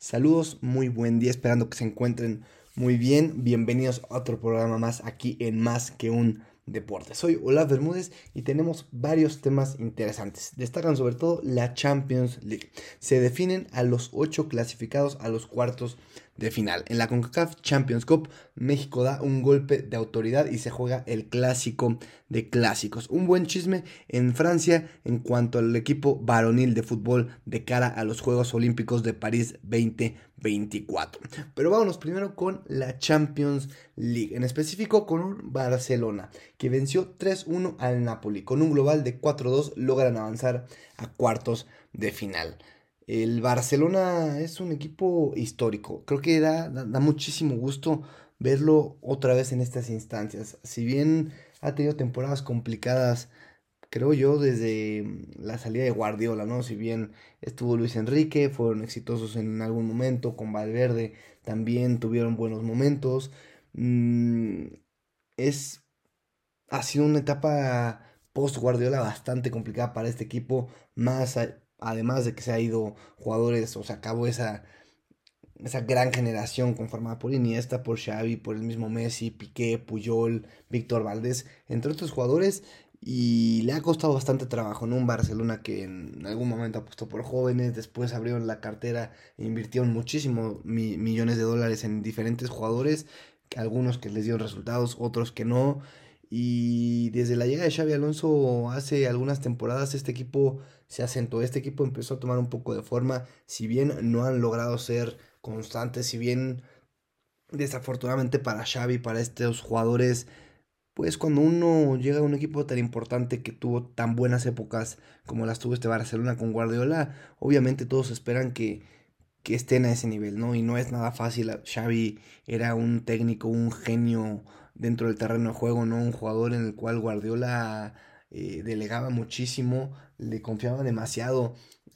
Saludos, muy buen día, esperando que se encuentren muy bien. Bienvenidos a otro programa más aquí en Más que un Deporte. Soy Olaf Bermúdez y tenemos varios temas interesantes. Destacan sobre todo la Champions League. Se definen a los 8 clasificados a los cuartos de final. En la CONCACAF Champions Cup, México da un golpe de autoridad y se juega el clásico de clásicos. Un buen chisme en Francia en cuanto al equipo varonil de fútbol de cara a los Juegos Olímpicos de París 2024. Pero vámonos primero con la Champions League, en específico con un Barcelona que venció 3-1 al Napoli. Con un global de 4-2 logran avanzar a cuartos de final. El Barcelona es un equipo histórico. Creo que da muchísimo gusto verlo otra vez en estas instancias. Si bien ha tenido temporadas complicadas, creo yo, desde la salida de Guardiola, ¿no? Si bien estuvo Luis Enrique, fueron exitosos en algún momento, con Valverde también tuvieron buenos momentos. Mm, es, ha sido una etapa post Guardiola bastante complicada para este equipo, además de que se ha ido jugadores, o se acabó esa gran generación conformada por Iniesta, por Xavi, por el mismo Messi, Piqué, Puyol, Víctor Valdés, entre otros jugadores, y le ha costado bastante trabajo, ¿no? Un Barcelona que en algún momento apostó por jóvenes, después abrieron la cartera e invirtieron muchísimos millones de dólares en diferentes jugadores, algunos que les dieron resultados, otros que no. Y desde la llegada de Xavi Alonso hace algunas temporadas este equipo se asentó, este equipo empezó a tomar un poco de forma, si bien no han logrado ser constantes, si bien desafortunadamente para Xavi, para estos jugadores, pues cuando uno llega a un equipo tan importante que tuvo tan buenas épocas como las tuvo este Barcelona con Guardiola, obviamente todos esperan que estén a ese nivel, ¿no? Y no es nada fácil. Xavi era un técnico, un genio dentro del terreno de juego, ¿no? Un jugador en el cual Guardiola delegaba muchísimo, le confiaba demasiado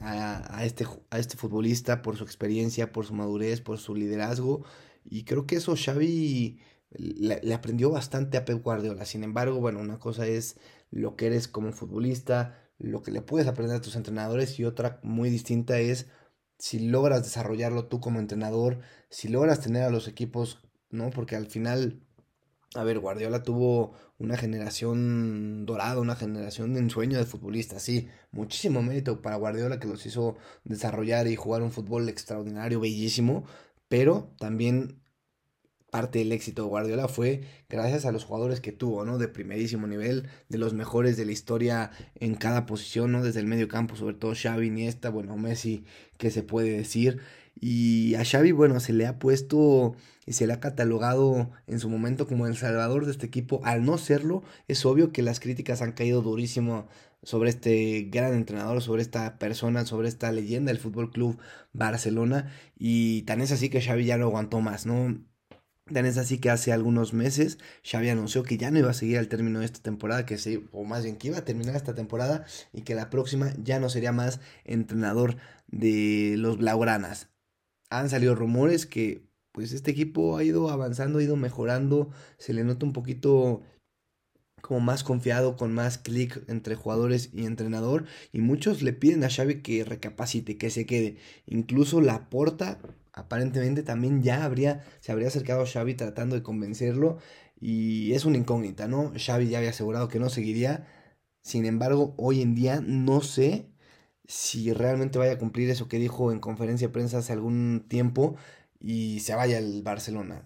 a este futbolista por su experiencia, por su madurez, por su liderazgo. Y creo que eso Xavi le aprendió bastante a Pep Guardiola. Sin embargo, bueno, una cosa es lo que eres como futbolista, lo que le puedes aprender a tus entrenadores y otra muy distinta es si logras desarrollarlo tú como entrenador, si logras tener a los equipos, ¿no? Porque al final, a ver, Guardiola tuvo una generación dorada, una generación de ensueño de futbolistas, sí, muchísimo mérito para Guardiola que los hizo desarrollar y jugar un fútbol extraordinario, bellísimo, pero también parte del éxito de Guardiola fue gracias a los jugadores que tuvo, ¿no? De primerísimo nivel, de los mejores de la historia en cada posición, ¿no? Desde el medio campo, sobre todo Xavi, Iniesta, bueno, Messi, que se puede decir. Y a Xavi, bueno, se le ha puesto y se le ha catalogado en su momento como el salvador de este equipo. Al no serlo, es obvio que las críticas han caído durísimo sobre este gran entrenador, sobre esta persona, sobre esta leyenda del Fútbol Club Barcelona. Y tan es así que Xavi ya no aguantó más, ¿no? Tan es así que hace algunos meses Xavi anunció que ya no iba a seguir al término de esta temporada, o más bien que iba a terminar esta temporada y que la próxima ya no sería más entrenador de los Blaugranas. Han salido rumores que pues este equipo ha ido avanzando, ha ido mejorando, se le nota un poquito como más confiado, con más clic entre jugadores y entrenador. Y muchos le piden a Xavi que recapacite, que se quede. Incluso Laporta aparentemente también se habría acercado a Xavi tratando de convencerlo. Y es una incógnita, ¿no? Xavi ya había asegurado que no seguiría. Sin embargo, hoy en día no sé si realmente vaya a cumplir eso que dijo en conferencia de prensa hace algún tiempo y se vaya al Barcelona.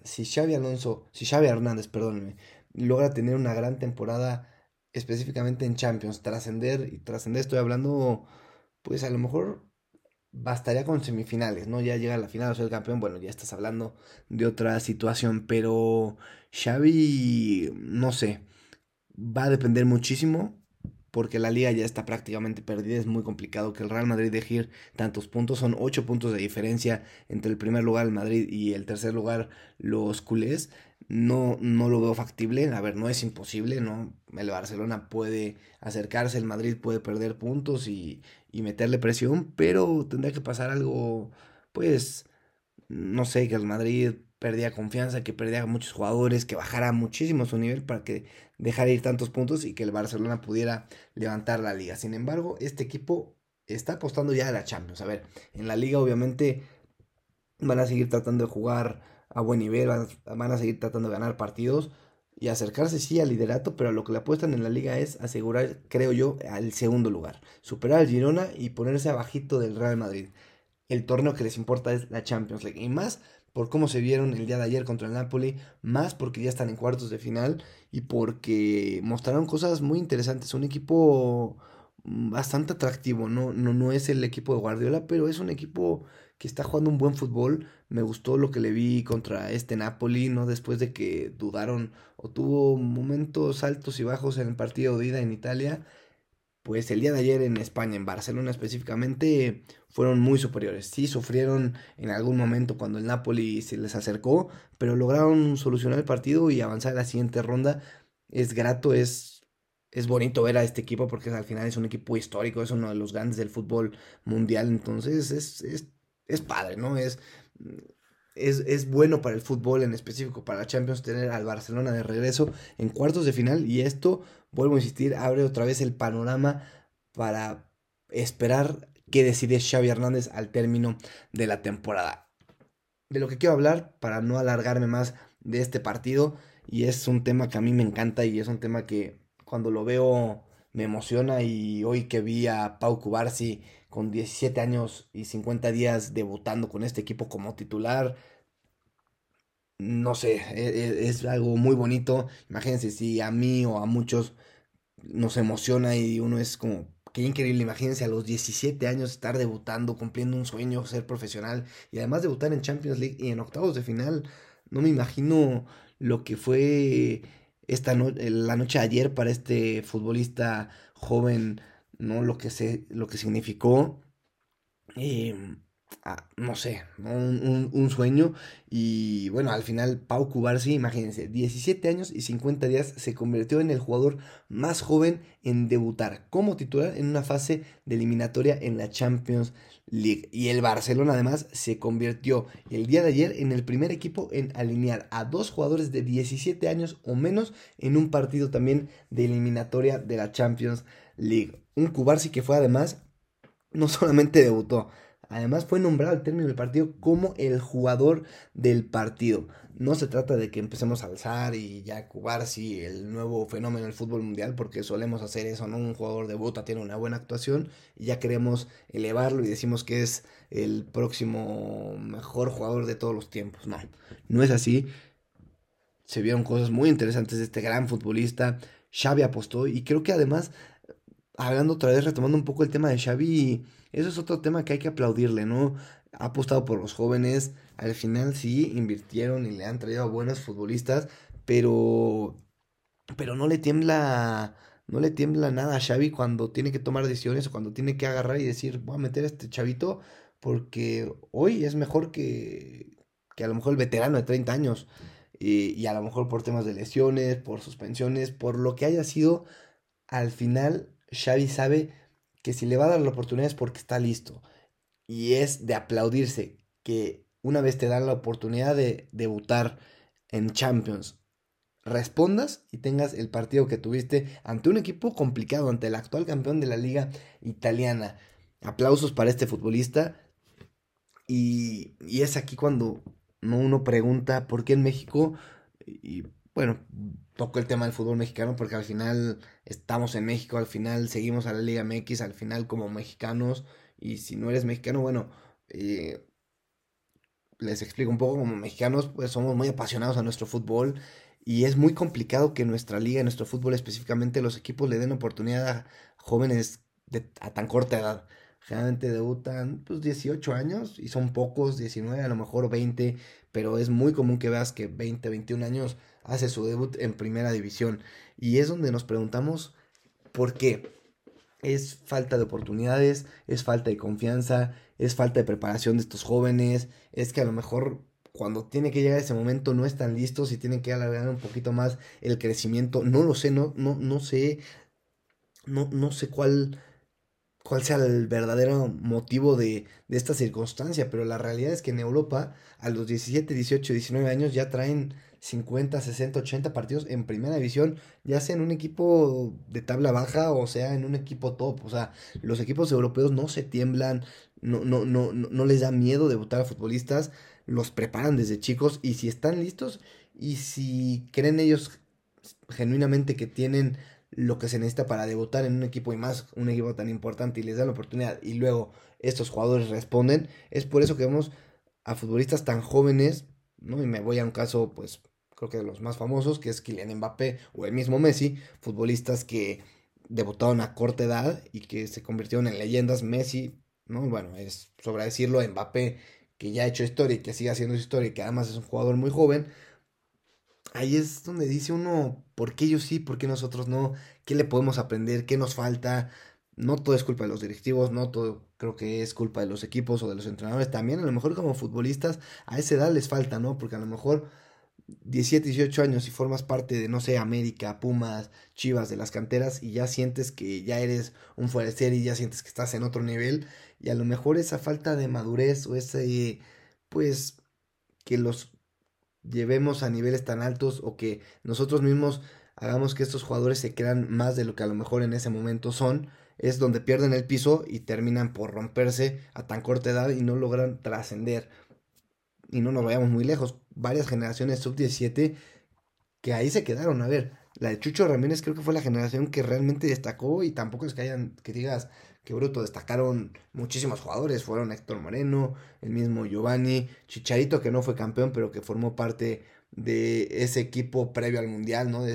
Si Xavi Hernández, perdónenme, logra tener una gran temporada específicamente en Champions, trascender estoy hablando, pues a lo mejor bastaría con semifinales, ¿no? Ya llega a la final o ser el campeón, bueno, ya estás hablando de otra situación, pero Xavi, no sé, va a depender muchísimo porque la liga ya está prácticamente perdida. Es muy complicado que el Real Madrid deje ir tantos puntos. Son 8 puntos de diferencia entre el primer lugar el Madrid y el tercer lugar los culés. No lo veo factible. A ver, no es imposible, ¿no? El Barcelona puede acercarse, el Madrid puede perder puntos y meterle presión, pero tendría que pasar algo, pues, no sé, que el Madrid perdía confianza, que perdía muchos jugadores, que bajara muchísimo su nivel para que dejara ir tantos puntos y que el Barcelona pudiera levantar la liga. Sin embargo, este equipo está apostando ya a la Champions. A ver, en la liga obviamente van a seguir tratando de jugar a buen nivel, van a seguir tratando de ganar partidos y acercarse sí al liderato, pero a lo que le apuestan en la liga es asegurar, creo yo, al segundo lugar, superar al Girona y ponerse abajito del Real Madrid. El torneo que les importa es la Champions League y más por cómo se vieron el día de ayer contra el Napoli, más porque ya están en cuartos de final y porque mostraron cosas muy interesantes, un equipo bastante atractivo, no es el equipo de Guardiola, pero es un equipo que está jugando un buen fútbol. Me gustó lo que le vi contra este Napoli, ¿no? Después de que dudaron o tuvo momentos altos y bajos en el partido de ida en Italia, pues el día de ayer en España, en Barcelona específicamente, fueron muy superiores. Sí, sufrieron en algún momento cuando el Napoli se les acercó, pero lograron solucionar el partido y avanzar a la siguiente ronda. Es grato, es bonito ver a este equipo porque al final es un equipo histórico, es uno de los grandes del fútbol mundial, entonces es padre, ¿no? Es bueno para el fútbol, en específico para la Champions, tener al Barcelona de regreso en cuartos de final y esto, vuelvo a insistir, abre otra vez el panorama para esperar qué decide Xavi Hernández al término de la temporada. De lo que quiero hablar, para no alargarme más de este partido, y es un tema que a mí me encanta y es un tema que cuando lo veo me emociona, y hoy que vi a Pau Cubarsí con 17 años y 50 días debutando con este equipo como titular, no sé, es algo muy bonito. Imagínense si a mí o a muchos nos emociona y uno es como, qué increíble, imagínense a los 17 años estar debutando, cumpliendo un sueño, ser profesional y además debutar en Champions League y en octavos de final. No me imagino lo que fue la noche de ayer para este futbolista joven, ¿no? Lo que significó. eh, no sé, ¿no? Un sueño. Y bueno, al final Pau Cubarsí, imagínense, 17 años y 50 días, se convirtió en el jugador más joven en debutar como titular en una fase de eliminatoria en la Champions League. Y el Barcelona además se convirtió el día de ayer en el primer equipo en alinear a dos jugadores de 17 años o menos en un partido también de eliminatoria de la Champions League. Un Cubarsí que fue además, no solamente debutó, además fue nombrado al término del partido como el jugador del partido. No se trata de que empecemos a alzar y ya Cubarsí el nuevo fenómeno del fútbol mundial, porque solemos hacer eso, ¿no? Un jugador debuta, tiene una buena actuación y ya queremos elevarlo y decimos que es el próximo mejor jugador de todos los tiempos. No, no es así. Se vieron cosas muy interesantes de este gran futbolista. Xavi apostó y creo que además, hablando otra vez, retomando un poco el tema de Xavi, eso es otro tema que hay que aplaudirle, ¿no? Ha apostado por los jóvenes, al final sí invirtieron y le han traído a buenos futbolistas, pero, pero no le tiembla nada a Xavi cuando tiene que tomar decisiones o cuando tiene que agarrar y decir, voy a meter a este chavito porque hoy es mejor que a lo mejor el veterano de 30 años. Y a lo mejor por temas de lesiones, por suspensiones, por lo que haya sido, al final Xavi sabe que si le va a dar la oportunidad es porque está listo. Y es de aplaudirse que una vez te dan la oportunidad de debutar en Champions, respondas y tengas el partido que tuviste ante un equipo complicado, ante el actual campeón de la liga italiana. Aplausos para este futbolista. Y es aquí cuando uno pregunta por qué en México, y bueno, toco el tema del fútbol mexicano porque al final estamos en México, al final seguimos a la Liga MX, al final como mexicanos, y si no eres mexicano, bueno, eh, les explico un poco, como mexicanos pues somos muy apasionados a nuestro fútbol y es muy complicado que nuestra liga, nuestro fútbol específicamente, los equipos le den oportunidad a jóvenes a tan corta edad. Generalmente debutan pues 18 años y son pocos, 19 a lo mejor 20, pero es muy común que veas que 20 21 años hace su debut en primera división y es donde nos preguntamos por qué. Es falta de oportunidades, es falta de confianza, es falta de preparación de estos jóvenes, es que a lo mejor cuando tiene que llegar ese momento no están listos y tienen que alargar un poquito más el crecimiento. No lo sé, no sé, no sé cuál sea el verdadero motivo de esta circunstancia, pero la realidad es que en Europa a los 17 18 19 años ya traen 50 60 80 partidos en primera división, ya sea en un equipo de tabla baja o sea en un equipo top. O sea, los equipos europeos no se tiemblan, no les da miedo debutar a futbolistas, los preparan desde chicos y si están listos y si creen ellos genuinamente que tienen lo que se necesita para debutar en un equipo y más un equipo tan importante y les dan la oportunidad y luego estos jugadores responden, es por eso que vemos a futbolistas tan jóvenes, ¿no? Y me voy a un caso, pues, creo que de los más famosos, que es Kylian Mbappé o el mismo Messi, futbolistas que debutaron a corta edad y que se convirtieron en leyendas. Messi, ¿no? Bueno, es sobre decirlo, Mbappé, que ya ha hecho historia y que sigue haciendo historia y que además es un jugador muy joven. Ahí es donde dice uno, ¿por qué ellos sí, por qué nosotros no? ¿Qué le podemos aprender? ¿Qué nos falta? No todo es culpa de los directivos, no todo creo que es culpa de los equipos o de los entrenadores. También a lo mejor como futbolistas a esa edad les falta, ¿no? Porque a lo mejor 17, 18 años y formas parte de, no sé, América, Pumas, Chivas, de las canteras y ya sientes que ya eres un fuera de serie y ya sientes que estás en otro nivel y a lo mejor esa falta de madurez o ese, pues, que los llevemos a niveles tan altos o que nosotros mismos hagamos que estos jugadores se crean más de lo que a lo mejor en ese momento son, es donde pierden el piso y terminan por romperse a tan corta edad y no logran trascender. Y no nos vayamos muy lejos, varias generaciones sub-17 que ahí se quedaron. A ver, la de Chucho Ramírez creo que fue la generación que realmente destacó y tampoco es que hayan, que digas, que bruto, destacaron muchísimos jugadores. Fueron Héctor Moreno, el mismo Giovanni, Chicharito que no fue campeón, pero que formó parte de ese equipo previo al Mundial, ¿no?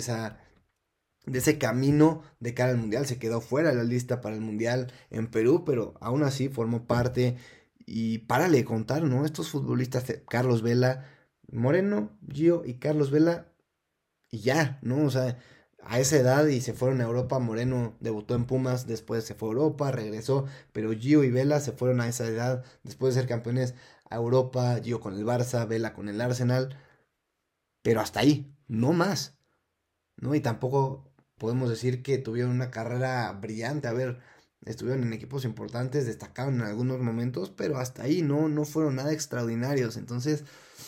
De ese camino de cara al Mundial. Se quedó fuera de la lista para el Mundial en Perú, pero aún así formó parte. Y párale de contar, ¿no? Estos futbolistas, Carlos Vela, Moreno, Gio y Carlos Vela y ya, ¿no? O sea, a esa edad y se fueron a Europa. Moreno debutó en Pumas, después se fue a Europa, regresó, pero Gio y Vela se fueron a esa edad, después de ser campeones a Europa, Gio con el Barça, Vela con el Arsenal, pero hasta ahí, no más, ¿no? Y tampoco podemos decir que tuvieron una carrera brillante, a ver, estuvieron en equipos importantes, destacaron en algunos momentos, pero hasta ahí no fueron nada extraordinarios, entonces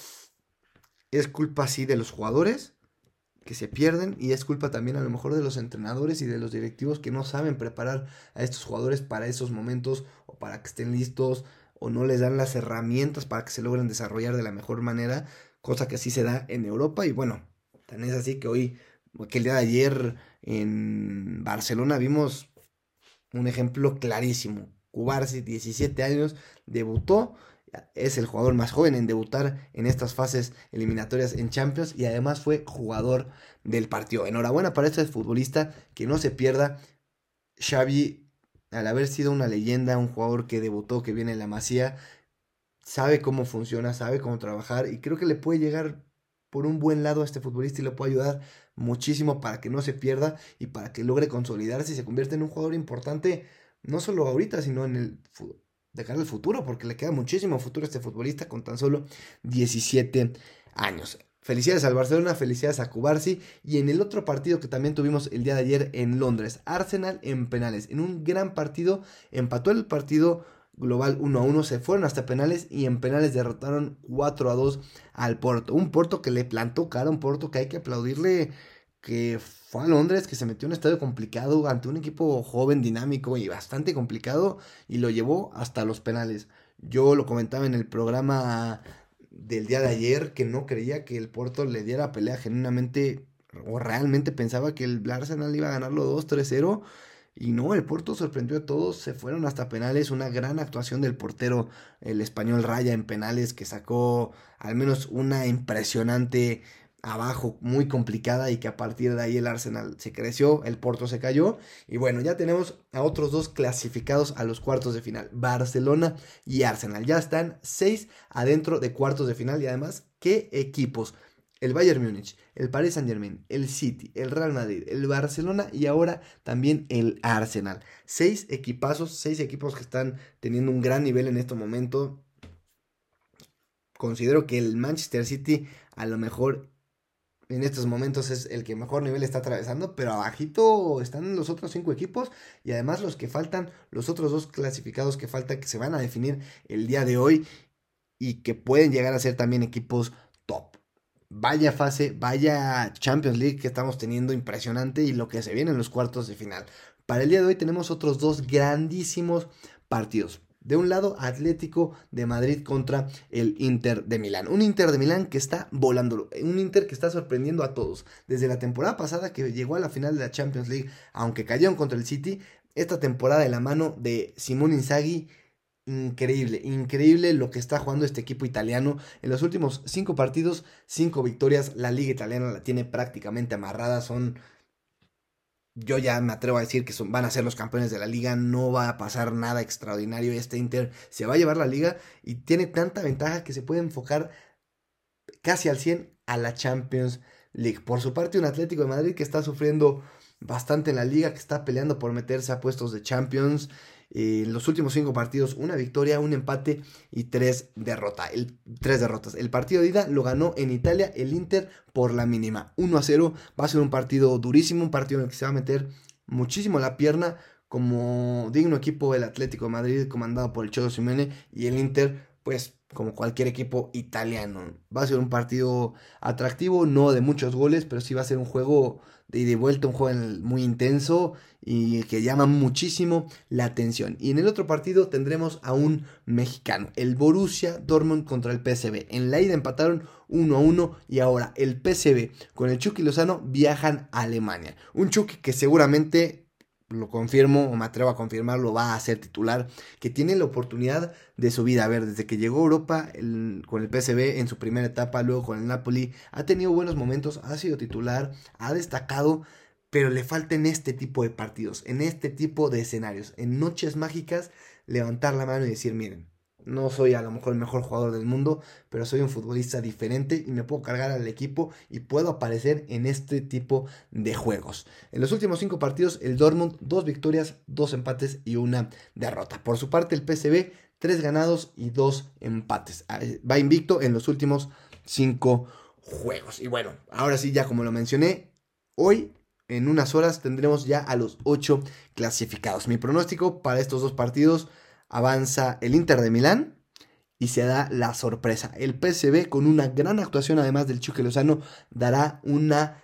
es culpa sí de los jugadores que se pierden y es culpa también a lo mejor de los entrenadores y de los directivos que no saben preparar a estos jugadores para esos momentos o para que estén listos o no les dan las herramientas para que se logren desarrollar de la mejor manera, cosa que así se da en Europa y bueno, tan es así que hoy, que el día de ayer en Barcelona vimos un ejemplo clarísimo. Cubarsi, 17 años, debutó, es el jugador más joven en debutar en estas fases eliminatorias en Champions y además fue jugador del partido. Enhorabuena para este futbolista, que no se pierda. Xavi, al haber sido una leyenda, un jugador que debutó, que viene en la Masía, sabe cómo funciona, sabe cómo trabajar y creo que le puede llegar por un buen lado a este futbolista y le puede ayudar muchísimo para que no se pierda y para que logre consolidarse y se convierta en un jugador importante, no solo ahorita, sino en el de cara al futuro, porque le queda muchísimo futuro a este futbolista con tan solo 17 años. Felicidades al Barcelona, felicidades a Cubarsi. Y en el otro partido que también tuvimos el día de ayer en Londres, Arsenal en penales. En un gran partido, empató el partido global 1-1, se fueron hasta penales y en penales derrotaron 4-2 al Porto. Un Porto que le plantó cara, un Porto que hay que aplaudirle, que fue a Londres, que se metió en un estadio complicado ante un equipo joven, dinámico y bastante complicado y lo llevó hasta los penales. Yo lo comentaba en el programa del día de ayer que no creía que el Porto le diera pelea genuinamente o realmente pensaba que el Arsenal iba a ganarlo 2-3-0 y no, el Porto sorprendió a todos, se fueron hasta penales, una gran actuación del portero, el español Raya en penales, que sacó al menos una impresionante abajo, muy complicada y que a partir de ahí el Arsenal se creció, el Porto se cayó y bueno, ya tenemos a otros dos clasificados a los cuartos de final, Barcelona y Arsenal, ya están 6 adentro de cuartos de final y además, ¿qué equipos? El Bayern Múnich, el Paris Saint-Germain, el City, el Real Madrid, el Barcelona y ahora también el Arsenal. 6 equipazos, 6 equipos que están teniendo un gran nivel en este momento. Considero que el Manchester City a lo mejor en estos momentos es el que mejor nivel está atravesando, pero abajito están los otros 5 equipos y además los que faltan, los otros dos clasificados que faltan, que se van a definir el día de hoy y que pueden llegar a ser también equipos top. Vaya fase, vaya Champions League que estamos teniendo impresionante y lo que se viene en los cuartos de final. Para el día de hoy tenemos otros dos grandísimos partidos. De un lado, Atlético de Madrid contra el Inter de Milán. Un Inter de Milán que está volando, un Inter que está sorprendiendo a todos. Desde la temporada pasada que llegó a la final de la Champions League, aunque cayeron contra el City, esta temporada de la mano de Simone Inzaghi, increíble, increíble lo que está jugando este equipo italiano. En los últimos 5 partidos, 5 victorias. La liga italiana la tiene prácticamente amarrada. Yo ya me atrevo a decir que van a ser los campeones de la liga. No va a pasar nada extraordinario. Este Inter se va a llevar la liga y tiene tanta ventaja que se puede enfocar casi al 100 a la Champions League. Por su parte, un Atlético de Madrid que está sufriendo bastante en la liga, que está peleando por meterse a puestos de Champions. En los últimos 5 partidos, una victoria, un empate y 3 derrotas. El partido de ida lo ganó en Italia el Inter por la mínima, 1-0. Va a ser un partido durísimo, un partido en el que se va a meter muchísimo la pierna, como digno equipo el Atlético de Madrid, comandado por el Cholo Simeone, y el Inter, pues como cualquier equipo italiano. Va a ser un partido atractivo, no de muchos goles, pero sí va a ser un juego de ida y vuelta, un juego muy intenso y que llama muchísimo la atención. Y en el otro partido tendremos a un mexicano, el Borussia Dortmund contra el PSV. En la ida empataron 1-1 y ahora el PSV con el Chucky Lozano viajan a Alemania. Un Chucky que seguramente, lo confirmo o me atrevo a confirmarlo, va a ser titular, que tiene la oportunidad de su vida. A ver, desde que llegó a Europa con el PSV en su primera etapa, luego con el Napoli, ha tenido buenos momentos, ha sido titular, ha destacado, pero le falta en este tipo de partidos, en este tipo de escenarios, en noches mágicas, levantar la mano y decir, miren, no soy a lo mejor el mejor jugador del mundo, pero soy un futbolista diferente y me puedo cargar al equipo y puedo aparecer en este tipo de juegos. En los últimos 5 partidos, el Dortmund, 2 victorias, 2 empates y 1 derrota. Por su parte, el PSV, 3 ganados y 2 empates. Va invicto en los últimos 5 juegos. Y bueno, ahora sí, ya como lo mencioné, hoy en unas horas tendremos ya a los 8 clasificados. Mi pronóstico para estos 2 partidos: avanza el Inter de Milán y se da la sorpresa. El PSV, con una gran actuación además del Chucky Lozano, dará una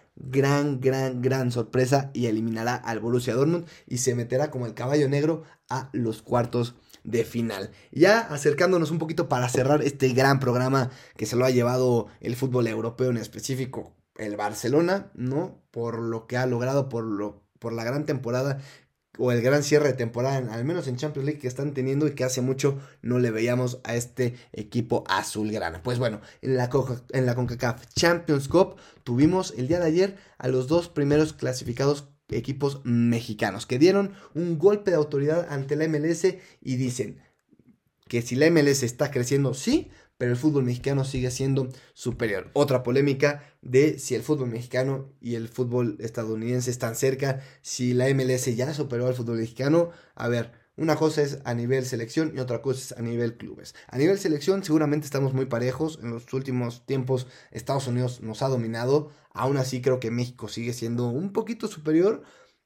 gran sorpresa y eliminará al Borussia Dortmund y se meterá como el caballo negro a los cuartos de final. Ya acercándonos un poquito para cerrar este gran programa que se lo ha llevado el fútbol europeo, en específico el Barcelona, ¿no? Por lo que ha logrado, por la gran temporada o el gran cierre de temporada, al menos en Champions League, que están teniendo y que hace mucho no le veíamos a este equipo azulgrana. Pues bueno, en la CONCACAF Champions Cup tuvimos el día de ayer a los 2 primeros clasificados equipos mexicanos, que dieron un golpe de autoridad ante la MLS y dicen que si la MLS está creciendo, sí, pero el fútbol mexicano sigue siendo superior. Otra polémica de si el fútbol mexicano y el fútbol estadounidense están cerca, si la MLS ya superó al fútbol mexicano. A ver, una cosa es a nivel selección y otra cosa es a nivel clubes. A nivel selección seguramente estamos muy parejos. En los últimos tiempos Estados Unidos nos ha dominado. Aún así creo que México sigue siendo un poquito superior.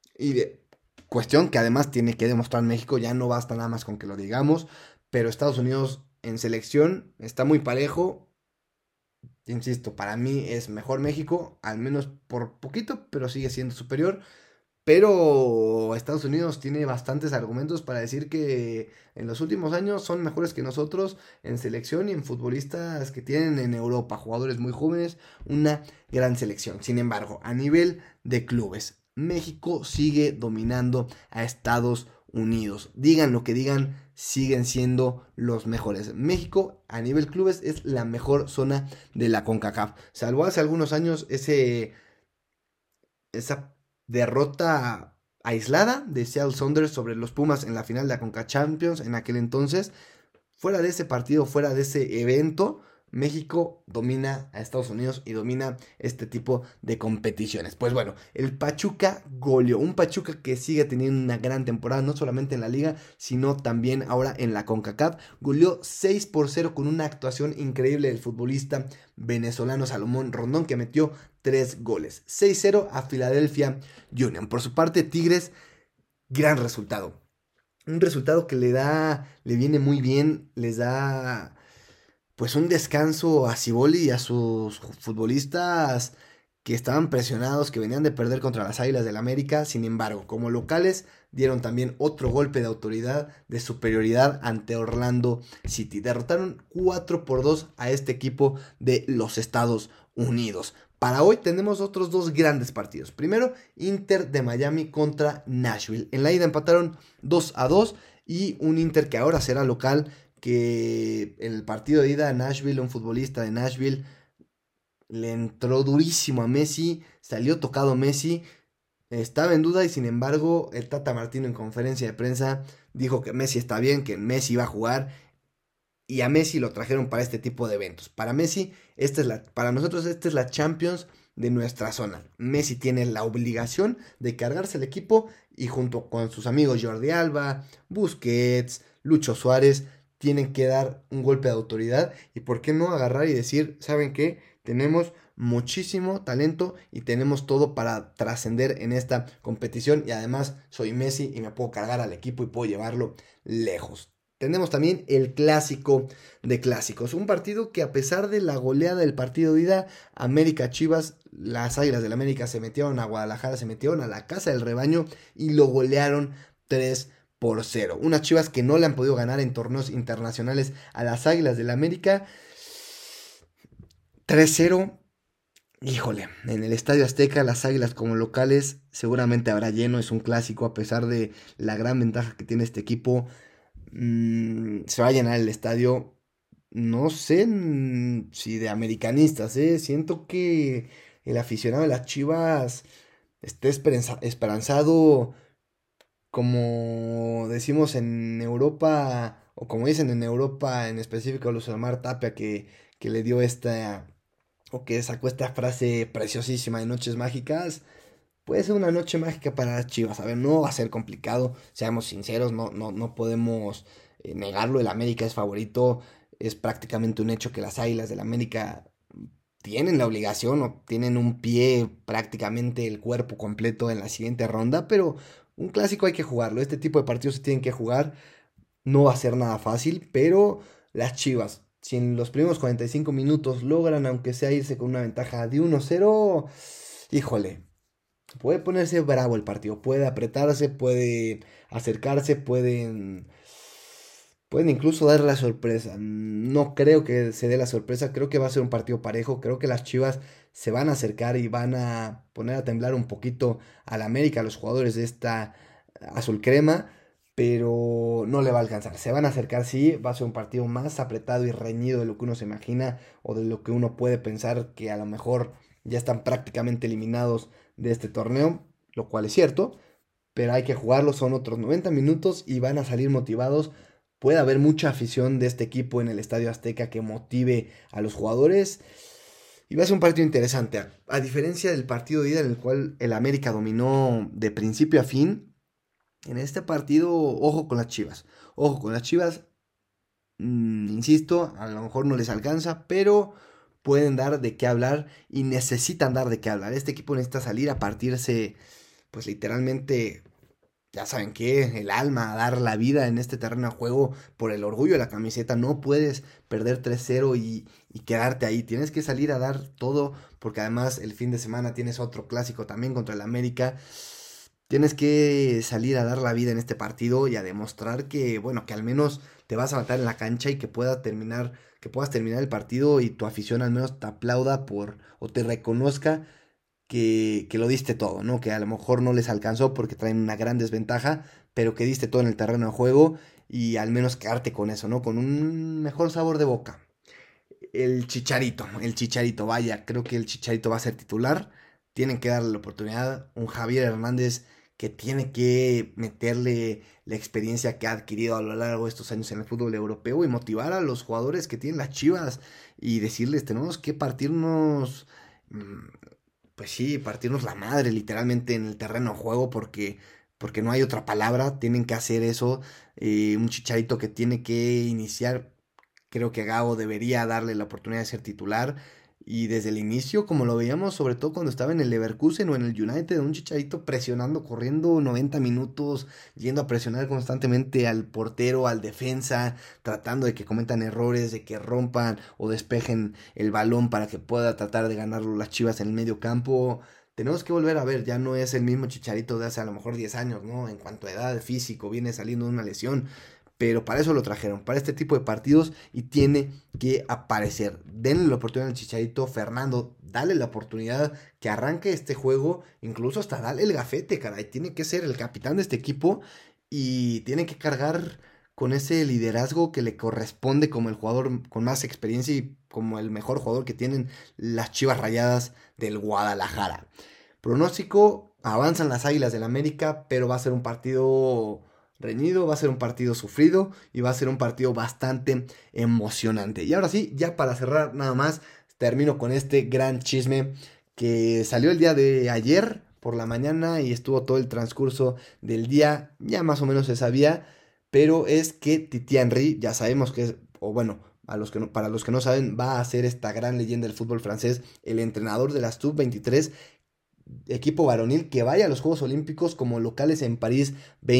Cuestión que además tiene que demostrar México. Ya no basta nada más con que lo digamos. Pero Estados Unidos en selección está muy parejo. Insisto, para mí es mejor México, al menos por poquito, pero sigue siendo superior. Pero Estados Unidos tiene bastantes argumentos para decir que en los últimos años son mejores que nosotros en selección y en futbolistas que tienen en Europa, jugadores muy jóvenes, una gran selección. Sin embargo, a nivel de clubes, México sigue dominando a Estados Unidos. Digan lo que digan, siguen siendo los mejores. México a nivel clubes es la mejor zona de la CONCACAF. Salvo hace algunos años esa derrota aislada de Seattle Sounders sobre los Pumas en la final de la CONCACAF Champions en aquel entonces. Fuera de ese partido, fuera de ese evento, México domina a Estados Unidos y domina este tipo de competiciones. Pues bueno, el Pachuca goleó, un Pachuca que sigue teniendo una gran temporada, no solamente en la liga, sino también ahora en la CONCACAF. Goleó 6-0 con una actuación increíble del futbolista venezolano Salomón Rondón, que metió 3 goles. 6-0 a Philadelphia Union. Por su parte, Tigres, gran resultado. Un resultado que le viene muy bien, les da pues un descanso a Siboldi y a sus futbolistas que estaban presionados, que venían de perder contra las Águilas del América. Sin embargo, como locales, dieron también otro golpe de autoridad, de superioridad ante Orlando City. Derrotaron 4-2 a este equipo de los Estados Unidos. Para hoy tenemos otros dos grandes partidos. Primero, Inter de Miami contra Nashville. En la ida empataron 2-2 y un Inter que ahora será local, que en el partido de ida a Nashville, un futbolista de Nashville le entró durísimo a Messi, salió tocado Messi, estaba en duda y sin embargo el Tata Martino en conferencia de prensa dijo que Messi está bien, que Messi va a jugar y a Messi lo trajeron para este tipo de eventos. Para Messi, para nosotros esta es la Champions de nuestra zona. Messi tiene la obligación de cargarse el equipo y junto con sus amigos Jordi Alba, Busquets, Lucho Suárez, tienen que dar un golpe de autoridad y por qué no agarrar y decir, ¿saben qué? Tenemos muchísimo talento y tenemos todo para trascender en esta competición y además soy Messi y me puedo cargar al equipo y puedo llevarlo lejos. Tenemos también el clásico de clásicos, un partido que a pesar de la goleada del partido de ida, América Chivas, las Águilas del América se metieron a Guadalajara, se metieron a la casa del rebaño y lo golearon 3-0. Unas Chivas que no le han podido ganar en torneos internacionales a las Águilas del América. 3-0. Híjole, en el Estadio Azteca las Águilas como locales seguramente habrá lleno, es un clásico a pesar de la gran ventaja que tiene este equipo. Se va a llenar el estadio. No sé si de americanistas, siento que el aficionado de las Chivas esté esperanzado, como decimos en Europa, o como dicen en Europa, en específico Luis Omar Tapia, que le dio o que sacó esta frase preciosísima de Noches Mágicas. Puede ser una noche mágica para las Chivas. A ver, no va a ser complicado. Seamos sinceros, no podemos negarlo. El América es favorito. Es prácticamente un hecho que las Águilas del América tienen la obligación o tienen un pie, prácticamente el cuerpo completo en la siguiente ronda. Pero un clásico hay que jugarlo. Este tipo de partidos se tienen que jugar. No va a ser nada fácil, pero las Chivas, si en los primeros 45 minutos logran, aunque sea irse con una ventaja de 1-0, híjole. Puede ponerse bravo el partido, puede apretarse, puede acercarse, pueden incluso dar la sorpresa. No creo que se dé la sorpresa, creo que va a ser un partido parejo, creo que las Chivas se van a acercar y van a poner a temblar un poquito al América, a los jugadores de esta azul crema, pero no le va a alcanzar. Se van a acercar, sí, va a ser un partido más apretado y reñido de lo que uno se imagina o de lo que uno puede pensar que a lo mejor ya están prácticamente eliminados de este torneo, lo cual es cierto, pero hay que jugarlo, son otros 90 minutos y van a salir motivados. Puede haber mucha afición de este equipo en el Estadio Azteca que motive a los jugadores y va a ser un partido interesante. A diferencia del partido de ida en el cual el América dominó de principio a fin, en este partido, ojo con las Chivas. Ojo con las Chivas, insisto, a lo mejor no les alcanza, pero pueden dar de qué hablar y necesitan dar de qué hablar. Este equipo necesita salir a partirse, pues literalmente, ya saben qué, el alma, a dar la vida en este terreno de juego por el orgullo de la camiseta. No puedes perder 3-0 y quedarte ahí. Tienes que salir a dar todo porque además el fin de semana tienes otro clásico también contra el América. Tienes que salir a dar la vida en este partido y a demostrar que, bueno, que al menos te vas a matar en la cancha y que puedas terminar el partido y tu afición al menos te aplauda o te reconozca que lo diste todo, ¿no? Que a lo mejor no les alcanzó porque traen una gran desventaja, pero que diste todo en el terreno de juego y al menos quedarte con eso, ¿no? Con un mejor sabor de boca. El Chicharito, vaya, creo que el Chicharito va a ser titular. Tienen que darle la oportunidad. Un Javier Hernández que tiene que meterle la experiencia que ha adquirido a lo largo de estos años en el fútbol europeo y motivar a los jugadores que tienen las Chivas y decirles, tenemos que partirnos, pues sí, partirnos la madre literalmente en el terreno de juego porque no hay otra palabra, tienen que hacer eso. Un Chicharito que tiene que iniciar. Creo que Gago debería darle la oportunidad de ser titular y desde el inicio, como lo veíamos, sobre todo cuando estaba en el Leverkusen o en el United, un Chicharito presionando, corriendo 90 minutos, yendo a presionar constantemente al portero, al defensa, tratando de que cometan errores, de que rompan o despejen el balón para que pueda tratar de ganarlo las Chivas en el medio campo. Tenemos que volver a ver, ya no es el mismo Chicharito de hace a lo mejor 10 años, ¿no? En cuanto a edad, físico, viene saliendo de una lesión, pero para eso lo trajeron, para este tipo de partidos y tiene que aparecer. Denle la oportunidad al Chicharito, Fernando, dale la oportunidad que arranque este juego, incluso hasta dale el gafete, caray, tiene que ser el capitán de este equipo y tiene que cargar con ese liderazgo que le corresponde como el jugador con más experiencia y como el mejor jugador que tienen las Chivas Rayadas del Guadalajara. Pronóstico, avanzan las Águilas del América, pero va a ser un partido reñido, va a ser un partido sufrido y va a ser un partido bastante emocionante. Y ahora sí, ya para cerrar nada más, termino con este gran chisme que salió el día de ayer por la mañana y estuvo todo el transcurso del día, ya más o menos se sabía, pero es que Titi Henry, ya sabemos que es, o bueno, para los que no saben, va a ser esta gran leyenda del fútbol francés, el entrenador de las Sub-23, equipo varonil que vaya a los Juegos Olímpicos como locales en París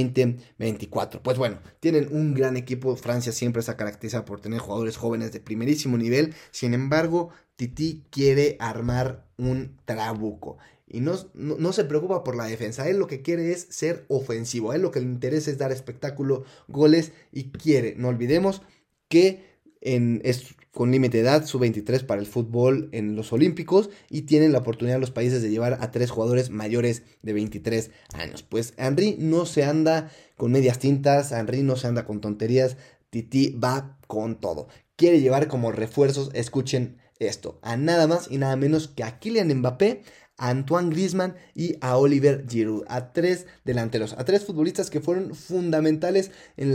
2024. Pues bueno, tienen un gran equipo. Francia siempre se caracteriza por tener jugadores jóvenes de primerísimo nivel. Sin embargo, Titi quiere armar un trabuco. Y no se preocupa por la defensa. Él lo que quiere es ser ofensivo. A él lo que le interesa es dar espectáculo, goles y quiere. No olvidemos que es con límite de edad, sub-23 para el fútbol en los Olímpicos y tienen la oportunidad los países de llevar a 3 jugadores mayores de 23 años. Pues Henry no se anda con medias tintas, Henry no se anda con tonterías, Titi va con todo. Quiere llevar como refuerzos, escuchen esto, a nada más y nada menos que a Kylian Mbappé, a Antoine Griezmann y a Oliver Giroud, a 3 delanteros, a 3 futbolistas que fueron fundamentales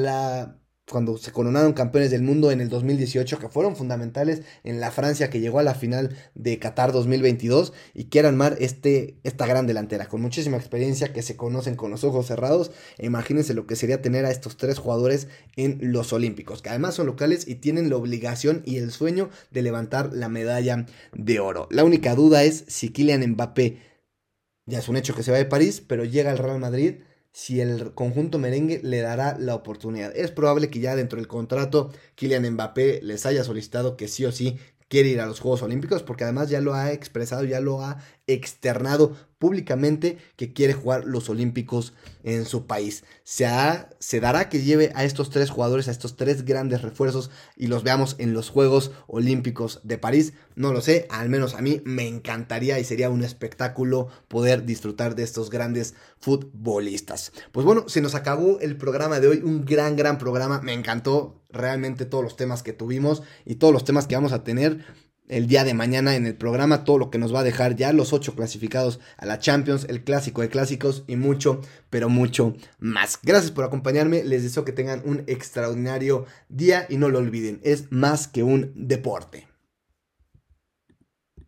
cuando se coronaron campeones del mundo en el 2018, que fueron fundamentales en la Francia que llegó a la final de Qatar 2022 y quiere armar esta gran delantera con muchísima experiencia que se conocen con los ojos cerrados. Imagínense lo que sería tener a estos 3 jugadores en los Olímpicos, que además son locales y tienen la obligación y el sueño de levantar la medalla de oro. La única duda es si Kylian Mbappé, ya es un hecho que se va de París, pero llega al Real Madrid, si el conjunto merengue le dará la oportunidad. Es probable que ya dentro del contrato Kylian Mbappé les haya solicitado que sí o sí quiere ir a los Juegos Olímpicos, porque además ya lo ha expresado, ya lo ha externado públicamente que quiere jugar los Olímpicos en su país. Se dará que lleve a estos 3 jugadores, a estos 3 grandes refuerzos y los veamos en los Juegos Olímpicos de París. No lo sé, al menos a mí me encantaría y sería un espectáculo poder disfrutar de estos grandes futbolistas. Pues bueno, se nos acabó el programa de hoy, un gran programa, me encantó realmente todos los temas que tuvimos y todos los temas que vamos a tener el día de mañana en el programa, todo lo que nos va a dejar ya los 8 clasificados a la Champions, el clásico de clásicos y mucho, pero mucho más. Gracias por acompañarme, les deseo que tengan un extraordinario día y no lo olviden, es más que un deporte.